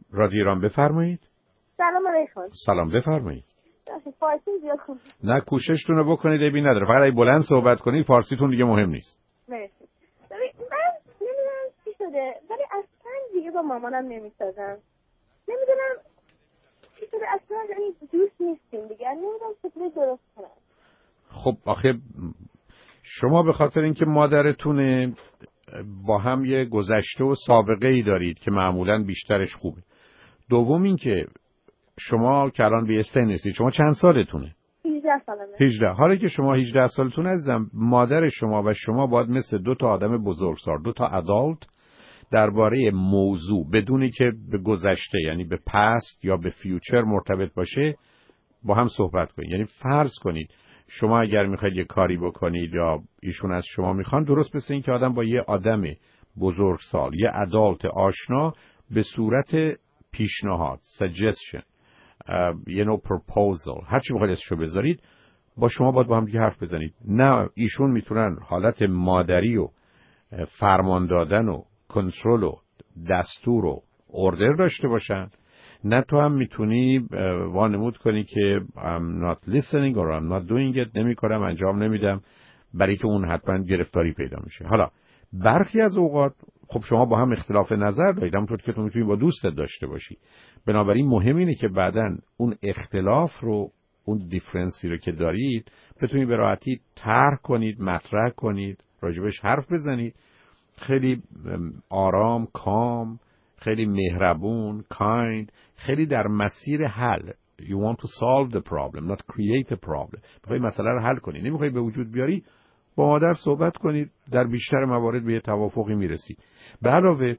رادیو ایران بفرمایید. سلام علیکم. سلام بفرمایید. فارسی زیاد خوب. نه کوششتون رو بکنید، عیبی نداره. فقط اگه بلند صحبت کنید فارسیتون دیگه مهم نیست. مرسی. ببین من نمیدونم چی شده ولی اصلا دیگه با مامانم نمیسازم. نمیدونم چی شده، اصلا یعنی دوست نیستیم دیگه. نمیدونم چطوری درست کنم. خب آخه شما به خاطر اینکه مادرتونه با هم یه گذشته و سابقه ای دارید که معمولاً بیشترش خوبه. دوم اینکه شما که الان به سن رسیدید، شما چند سالتونه؟ 18 سالمه. 18. حالا که شما 18 سالتون عزیزم، مادر شما و شما باید مثل دو تا آدم بزرگسال، دو تا ادالت درباره موضوع بدونی که به گذشته یعنی به پست یا به فیوچر مرتبط باشه با هم صحبت کنید. یعنی فرض کنید شما اگر میخواید یه کاری بکنید یا ایشون از شما میخوان، درست مثل این که آدم با یه آدم بزرگسال، یه ادالت آشنا به صورت پیشنهاد، suggestion، یه نوع proposal، هر چی بخواید اسمشو بذارید، با شما باید با هم دیگه حرف بزنید. نه ایشون میتونن حالت مادری و فرمان دادن و کنترل و دستور و اوردر داشته باشن، نه تو هم میتونی وانمود کنی که I'm not listening or I'm not doing it، نمی کنم، انجام نمیدم، برای که اون حتما گرفتاری پیدا میشه. حالا برخی از اوقات خب شما با هم اختلاف نظر دارید، همونطور که تو میتونی با دوستت داشته باشی. بنابراین مهم اینه که بعداً اون اختلاف رو، اون دیفرنسی رو که دارید بتونید به راحتی طرح کنید، مطرح کنید، راجبش حرف بزنید، خیلی آرام، کام، خیلی مهربون، kind، خیلی در مسیر حل. You want to solve the problem, not create a problem. میخوای مسئله رو حل کنی، نمیخوای به وجود بیاری. با مادر صحبت کنید، در بیشتر موارد به یه توافقی میرسید. به علاوه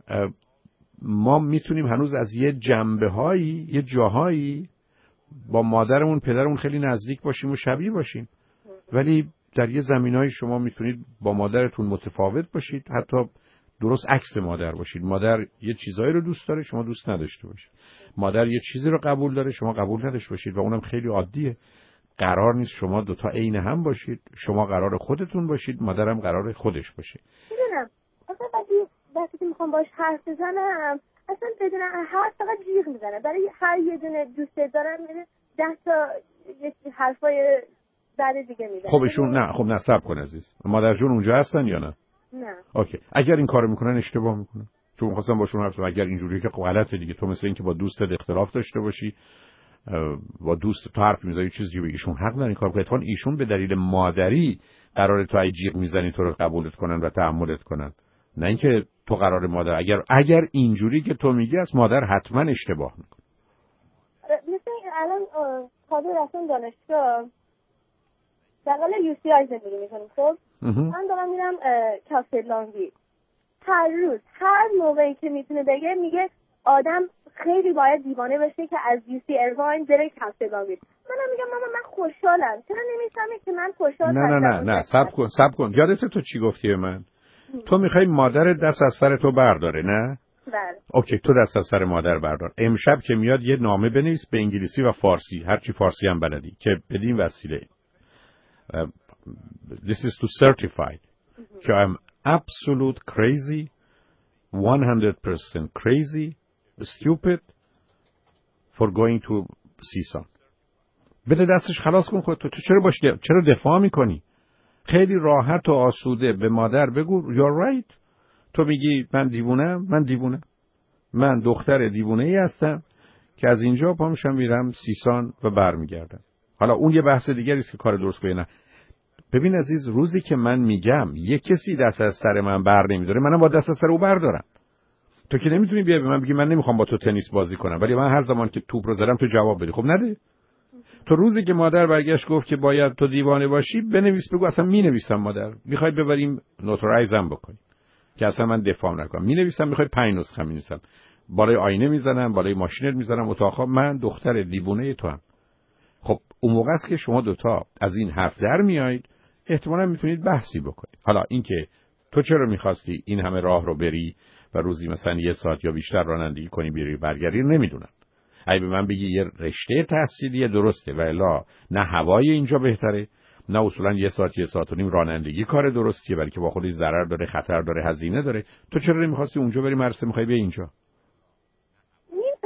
ما میتونیم هنوز از یه جنبه‌هایی، یه جاهایی با مادرمون، پدرمون خیلی نزدیک باشیم و شبیه باشیم، ولی در یه زمینه‌ای شما میتونید با مادرتون متفاوت باشید، حتی درست عکس مادر باشید. مادر یه چیزایی رو دوست داره، شما دوست نداشته باشید. مادر یه چیزی رو قبول داره، شما قبول نداشته باشید و اونم خیلی عادیه. قرار نیست شما دوتا عین هم باشید. شما قرار خودتون باشید، مادرم قرار خودش باشه. میدونم اصلا وقتی که میخوام باش حرف بزنم اصلا بدون حرف فقط جیغ میزنه. برای هر یه دونه دوست دارم میره 10 تا حرفای بعد دیگه میزنه. خب ایشون نه، خب نه، صبر کن عزیز. مادر جون اونجا هستن یا نه؟ نه. اوکی. اگر این کارو میکنن اشتباه میکنن. چون خواستم باشون حرف بزنم. اگر اینجوریه که غلطه دیگه. تو مثل این که با دوستت اختلاف داشته باشی، با دوست تو حرف میزنی چیزی به ایشون حق نداری کار کنی. اتفاقا ایشون به دلیل مادری قراره تو جیغ میزنی تو رو قبولت کنن و تحملت کنن، نه اینکه تو قرار مادر. اگر اینجوری که تو میگی از مادر حتما اشتباه میکنه. مثلا الان تازه رفتم دانشگاه، شغال UCI زندگی میکنم. خب من دارم میرم کافه لانگی. هر روز هر موقعی که میتونه بگه میگه آدم خیلی باید دیوانه بشه که از UC ایرواین بره کافه لانگی. منم میگم ماما من خوشحالم، چرا نمیفهمی که من خوشحالم؟ نه صبر کن. یادت تو چی گفتی به من؟ تو میخوای مادر دست از سر تو برداره، نه؟ بله. اوکی، تو دست از سر مادر بردار. امشب که میاد یه نامه بنویس به انگلیسی و فارسی، هرچی فارسی هم بلدی، که بدین وسیله This is to certify که I'm absolute crazy, 100% crazy, stupid for going to CSUN. بده دستش، خلاص کن خودتو. تو چرا دفاع میکنی؟ خیلی راحت و آسوده به مادر بگو You're right. تو میگی من دیوونم، من دختر دیوونه ای هستم که از اینجا پا میشم میرم سیسان و برمیگردم. حالا اون یه بحث دیگری است که کار درست کنه. نه ببین عزیز، روزی که من میگم یه کسی دست از سر من بر نمیداره، منم با دست از سر او بردارم. تو که نمیتونی بیای به من بگی من نمیخوام با تو تنیس بازی کنم، ولی من هر زمان که توپ رو زدم تو جواب بدی. خب نده. تو روزی که مادر برگشت گفت که باید تو دیوانه باشی، بنویس بگو اصلا مینویسم مادر، میخوای ببریم نوتارایزم بکنی که اصلا من دفاع نکنم، مینویسم، میخوای 5 نسخه مینویسم، بالای آینه میزنم، بالای ماشینت میزنم، اتاق من دختر دیوونه تو هم. خب اون موقع است که شما دوتا از این حرف در میایید، احتمالاً میتونید بحثی بکنید. حالا اینکه تو چرا میخواستی این همه راه رو بری و روزی مثلا 1 ساعت یا بیشتر رانندگی کنی بری برگردی، نمیدونم. اگه به من بگی یه رشته تحصیلی درسته و الا نه هوای اینجا بهتره، نه اصولا 1 ساعت 1 ساعت و نیم رانندگی کار درستیه، بلکه با خودش ضرر داره، خطر داره، هزینه داره، تو چرا نمیخواستی اونجا بری مرسه، میخوای بیا اینجا؟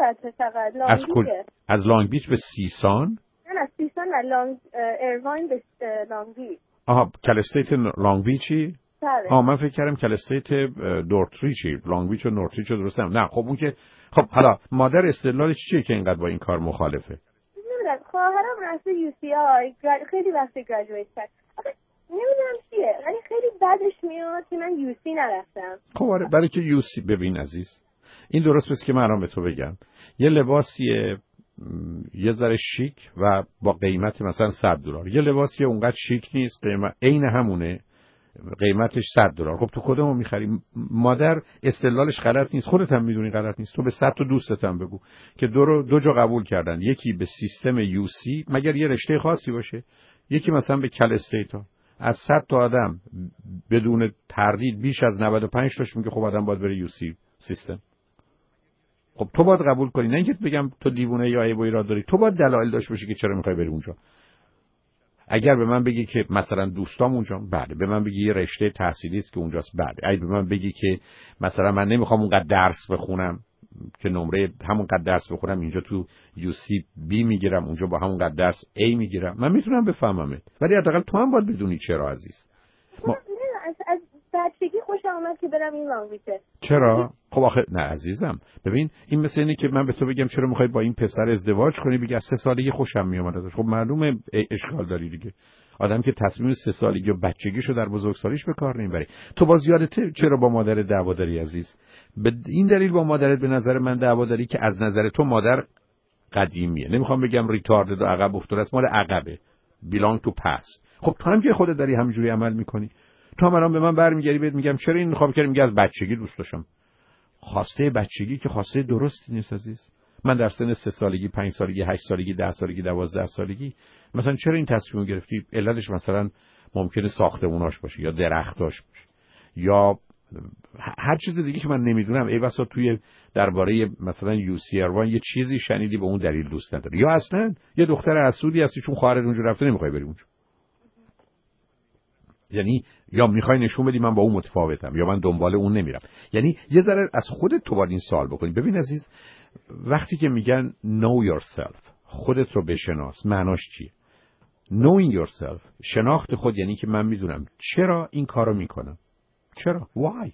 ساعته فقط. لانگ بیچه. از لانگ بیچ به سیسان؟ نه سیسان نه، لانگ ایرواین به لانگ بیچ. آها، کلستیت لانگ بیچی؟ بله. من فکر کردم کلستیت نورتریچی، لانگ بیچ و نورتریچ رو درستم. نه خب اون که خب حالا مادر استدلالش چیه که اینقدر با این کار مخالفه؟ نمیدونم، خواهرم رفته UCI خیلی وقت گریجویت کرد. نمیدونم چیه ولی خیلی بدش میاد که من UC نرفتم. خب آره، برای که UC ببین عزیز، این درست بس که من الان به تو بگم یه لباسیه یه ذره شیک و با قیمت مثلا $100، یه لباسیه اونقدر شیک نیست، قیمت عین همونه، قیمتش $100. خب تو کدومو می‌خری؟ مادر استدلالش غلط نیست، خودت هم میدونی غلط نیست. تو به 100 تا دوستت هم بگو که دو جا قبول کردن، یکی به سیستم UC مگر یه رشته خاصی باشه، یکی مثلا به کلستیتا. از 100 تا آدم بدون تردید بیش از 95 تاش میگه خب آدم باید بره UC سیستم. خب تو باید قبول کنی، نه اینکه بگم تو دیوونه یا عیب و ایراد داری. تو باید دلایل داشته باشی که چرا میخوای بری اونجا. اگر به من بگی که مثلا دوستام اونجا، بله. به من بگی یه رشته تحصیلی است که اونجاست، بله. اگه به من بگی که مثلا من نمیخوام اونقدر درس بخونم که نمره همونقدر درس بخونم اینجا تو UC B میگیرم، اونجا با همونقدر درس A میگیرم، من میتونم بفهممت. ولی حداقل تو هم باید بدونی چرا عزیز. از بچگی خوشم اومد که برم این لانگ بیچه. چرا؟ خب آخه نه عزیزم، ببین این مثل اینه که من به تو بگم چرا میخوای با این پسر ازدواج کنی، بگی از 3 سالگی خوشم میومد ازش. خب معلومه اشکال داری دیگه. آدم که تصمیم 3 سالگی و بچگیشو در بزرگسالیش به کار نمیبره. تو باز یادته چرا با مادر دعوا داری عزیز؟ به این دلیل با مادرت به نظر من دعوا داری که از نظر تو مادر قدیمیه. نمیخوام بگم ریتارد و عقب افتاده است، مال عقبه. belong to past. خب تو هم که خودت داری همینجوری عمل میکنی. تو هم الان به من برمیگردی بهت میگم چرا این خواب کردی، میگه از بچگی دوست داشتم. خواسته بچگی که خواسته درستی نیست عزیز. من در سن 3 سالگی، 5 سالگی، 8 سالگی، 10 سالگی، 12 سالگی مثلا چرا این تصمیم گرفتی؟ علتش مثلا ممکنه ساختموناش باشه یا درختاش باشه یا هر چیز دیگه که من نمیدونم. ای بسا توی درباره مثلا UCR1 یه چیزی شنیدی به اون دلیل دوست نداری، یا اصلا یه دختر حسودی هستی چون خواهرت اونجا رفته نمیخوای بری اونجا. یعنی یا میخوای نشون بدی من با اون متفاوتم یا من دنبال اون نمیرم. یعنی یه ذره از خودت تو باید این سوال بکنی. ببین عزیز، وقتی که میگن know yourself، خودت رو بشناس، معناش چیه؟ knowing yourself، شناخت خود یعنی که من میدونم چرا این کارو میکنم، چرا why،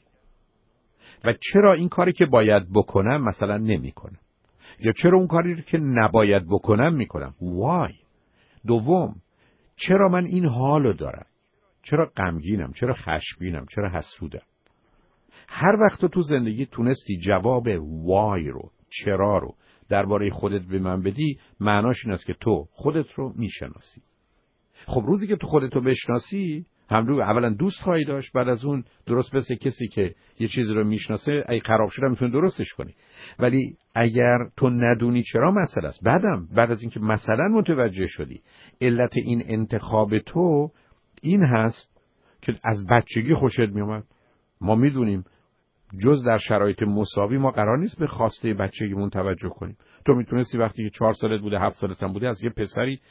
و چرا این کاری که باید بکنم مثلا نمیکنم، یا چرا اون کاری که نباید بکنم میکنم why. دوم، چرا من این حالو دارم، چرا غمگینم، چرا خشمگینم، چرا حسودم. هر وقت تو زندگی تونستی جواب وای رو، چرا رو درباره خودت به من بدی، معناش این است که تو خودت رو میشناسی. خب روزی که تو خودت رو بشناسی، اولا دوست خواهی داشت، بعد از اون درست مثل کسی که یه چیزی رو میشناسه اگه خراب شده میتونه درستش کنی. ولی اگر تو ندونی چرا مسئله است، بعد از اینکه مثلا متوجه شدی علت این انتخاب تو این هست که از بچگی خوشت میومد. ما میدونیم جز در شرایط مساوی ما قرار نیست به خواسته بچگیمون توجه کنیم. تو میتونستی وقتی که 4 سالت بوده، 7 سالت هم بوده، از یه پسری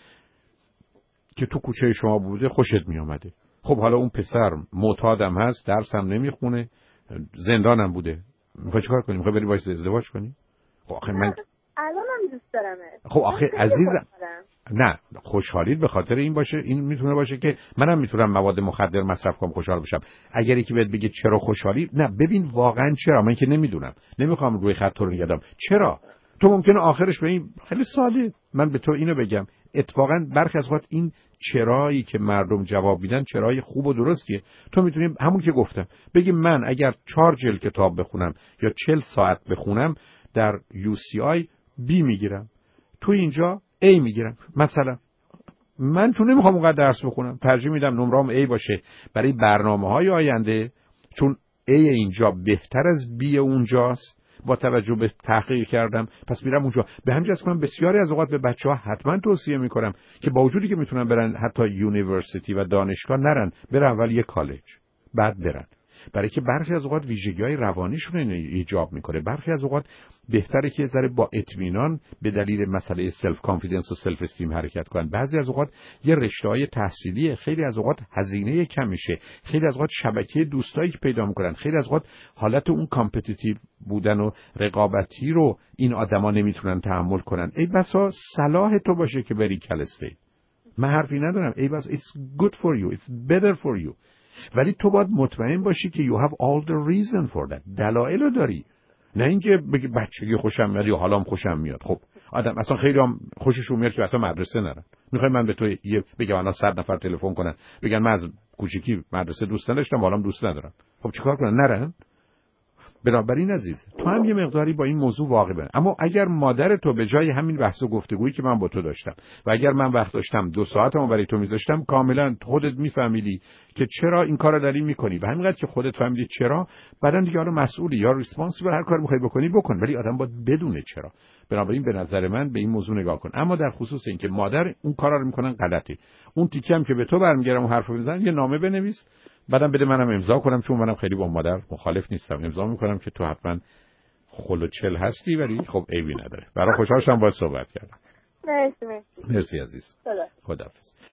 که تو کوچه شما بوده خوشت میومده. خب حالا اون پسر معتادم هست، درس هم نمیخونه، زندانم بوده، میخوای چیکار کنی؟ میخوای بری باهاش ازدواج کنی؟ خب آخه من الانم دوست دارمه. خب آخه عزیزم، نه خوشحالیت به خاطر این باشه، این میتونه باشه که منم میتونم مواد مخدر مصرف کنم خوشحال بشم. اگر یکی بهت بگه چرا خوشحالی، نه ببین واقعا چرا، من که نمیدونم، نمیخوام روی خط تو رو نگردم. چرا تو ممکنه آخرش به این خیلی ساده من به تو اینو بگم، اتفاقا برخی از وقت این چرایی که مردم جواب میدن چرای خوب و درستیه. تو میتونی همون که گفتم بگی من اگر 4 جلد کتاب بخونم یا 40 ساعت بخونم در UCI B میگیرم، تو اینجا A میگیرم. مثلا من چون نمیخوام اونقدر درس بخونم، ترجیح میدم نمره‌ام A باشه برای برنامه‌های آینده، چون A اینجا بهتر از B اونجاست با توجه به تحقیق کردم، پس میرم اونجا. به همین جهت من بسیاری از اوقات به بچه‌ها حتما توصیه میکنم که با وجودی که میتونن برن حتی یونیورسیتی و دانشگاه، نرن، برن اول یه کالج بعد برن. برای که برخی از اوقات ویژگی‌های روانیشون رو ایجاب میکنه. برخی از اوقات بهتره که ذره با اطمینان به دلیل مسئله سلف کانفیدنس و سلف استیم حرکت کنن. بعضی از اوقات یه رشته‌های تحصیلی، خیلی از اوقات هزینه کم میشه، خیلی از اوقات شبکه دوستایی که پیدا میکنن، خیلی از اوقات حالت اون کامپتیتیو بودن و رقابتی رو این آدما نمیتونن تحمل کنن. ای بسا صلاح تو باشه که بری کلسته. من حرفی ندارم. ای بس it's good for you, it's better for you. ولی تو باید مطمئن باشی که you have all the reason for that. دلایل داری. نه اینکه بگی بچگی خوشم میاد یا حالام خوشم میاد. خب آدم اصلا خیلی هم خوششون میاد که اصلا مدرسه نرن. میخوای من به تو بگم الان 100 نفر تلفن کنن بگن من از کوچیکی مدرسه دوست نداشتم حالام دوست ندارم. خب چیکار کنن؟ نرن. بنابراین عزیز تو هم یه مقداری با این موضوع واقع بن. اما اگر مادر تو به جای همین بحث و گفتگویی که من با تو داشتم و اگر من وقت داشتم 2 ساعتمو برای تو میذاشتم، کاملا خودت میفهمیدی که چرا این کارو داری میکنی و همینقدر که خودت فهمیدی چرا، بعدن دیگه حالا مسئولی یا ریسپانسیبل هر کاری میخوای بکنی بکن، ولی آدم باید بدونه چرا. بنابراین به نظر من به این موضوع نگاه کن. اما در خصوص اینکه مادر اون کارا رو میکنن غلطه، اون تیکه هم که به تو برمیگردم اون حرفو بزن، یه نامه بنویس بعدم بده منم امضا کنم، چون منم خیلی با مادر مخالف نیستم. امضا میکنم که تو حتما خلوچل هستی، ولی خب عیبی نداره. برای خوشحال شدم باهات صحبت کردم. مرسی مرسی عزیز. خدا خداحافظ.